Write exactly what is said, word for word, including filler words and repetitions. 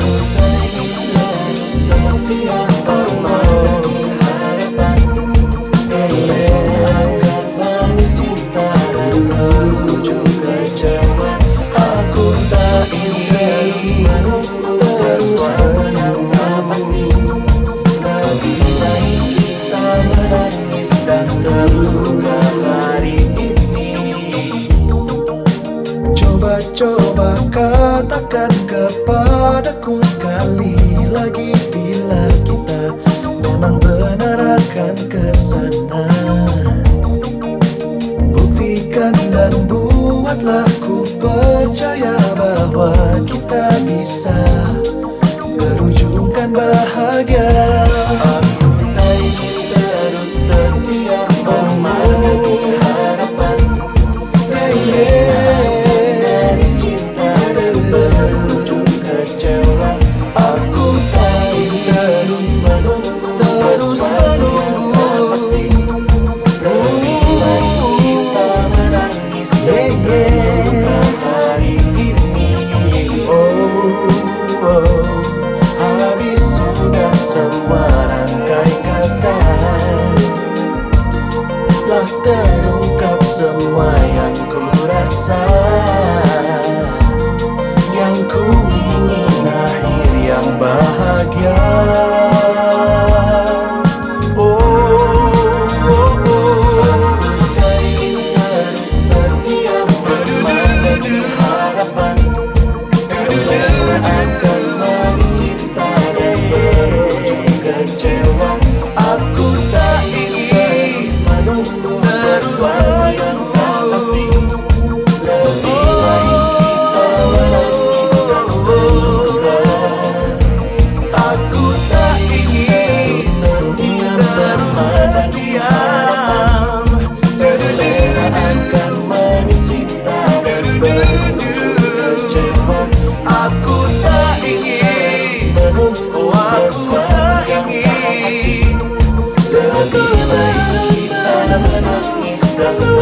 Coba katakan kepadaku sekali lagi, bila kita memang benar akan kesana. Buktikan dan buatlah ku percaya bahwa kita bisa berujungkan bahagia. Aku tak ingin terus terdiam memandangi harapan. Yeah, yeah. Terungkap semua yang ku rasa, yang ku ingin akhir yang bahagia. Oh, oh, oh. Tak ingin terus terdiam memandangi harapan. Karena akan manis cinta dan berujung kecewa. Aku tak ingin terus menunggu sesuatu yang tak pasti. Lebih baik kita menangis dan terluka. Aku tak ingin terus terdiam memandangi harapan. Karena akan manis cinta dan berujung kecewa. Aku tak ingin menunggu sesuatu yang tak pasti. Lebih baik kita menangis dan